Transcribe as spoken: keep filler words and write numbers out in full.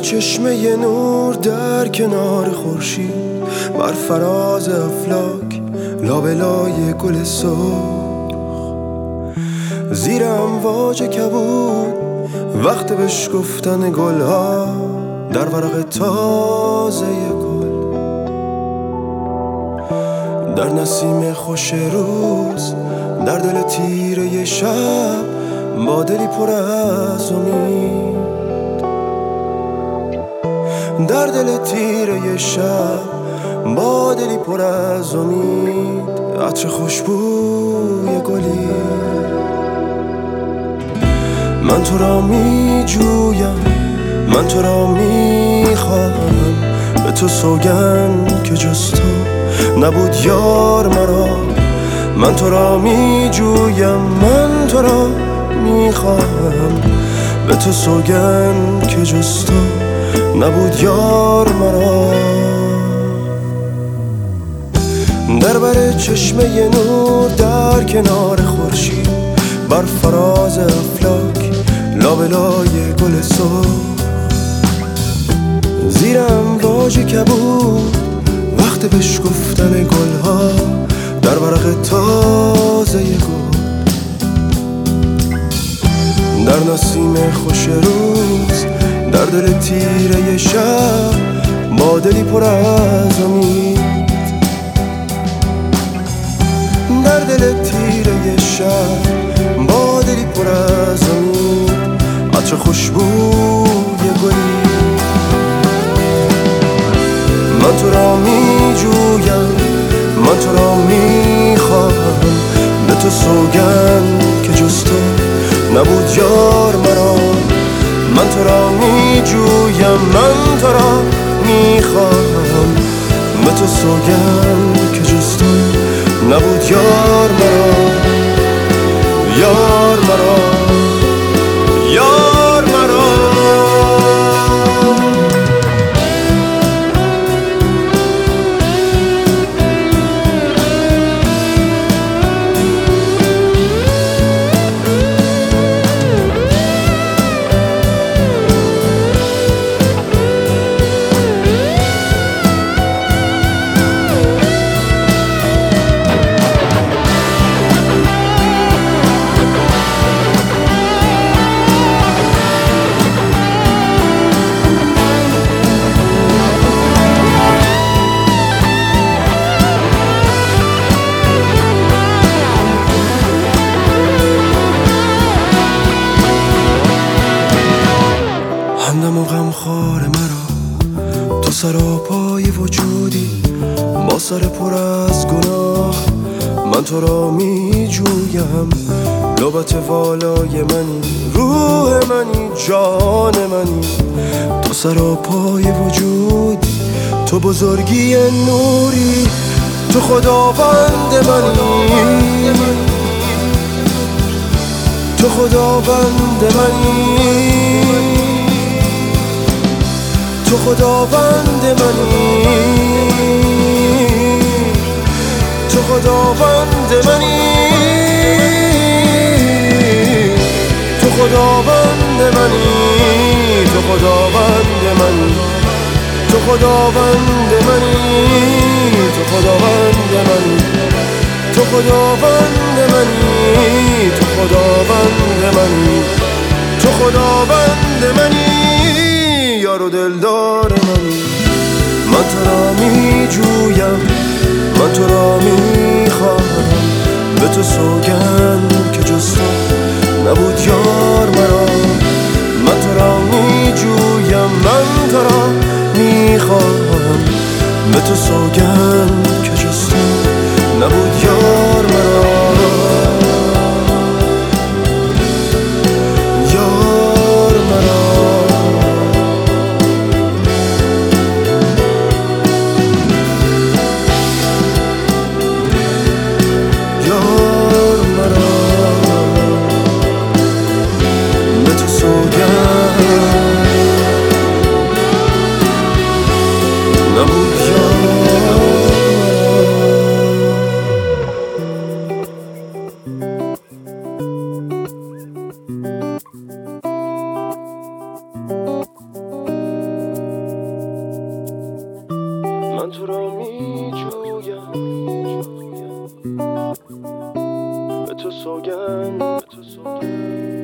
چشمه نور در کنار خورشید، بر فراز افلاک لابلای گل سرخ، زیر امواج کبود وقت بشکفتن گلها در ورق تازه گل، در نسیم خوش روز، در دل تیره شب، با دلی پر از امید، در دل تیره شب، با دلی پر از امید، عطر خوشبوی گلی. من تو را می جویم، من تو را می خواهم، به تو سوگند که جز تو نبود یار مرا. من تو را می جویم، من تو را می خواهم، به تو سوگند که جز تو نبود یار مرا. در بر چشمه نور در کنار خورشید، بر فراز افلاک لابلای گل سرخ، زیر امواج کبود وقت بشکفتن گلها در ورق تازه گل، در نسیم خوش روز، در دل تیره شب، با دلی پر از امید، در دل تیره شب، با دلی پر از امید، عطر خوشبوی گلی. من تو را می جویم، من تو را می خواهم، به تو سوگند که جز تو نبود یار مرا. من تو را می جویم، من تو را می خواهم، به تو سوگند که جز تو نبود یار مرا، یار مرا، یار مرا. همدم و غمخوار مرا، تو سراپای وجودی، با سر پر از گناه. من تو را می جویم، لبت والای منی، روح منی، جان منی، تو سراپای وجودی، تو بزرگی نوری، تو خداوند منی، تو خداوند منی، تو خداوند منی، تو خداوند منی، تو خداوند منی، تو خداوند منی، تو خداوند منی، تو خداوند منی، تو خداوند منی، تو خداوند منی، تو خداوند منی، یار و دلدار منی. من تو را می جویم، من تو را می خواهم، به تو سوگند که جز تو نبود یار مرا. من تو را می جویم، من تو را می خواهم، به تو سوگند که جز تو نبود یار مرا. نبود یار. سوگند به تو سوگند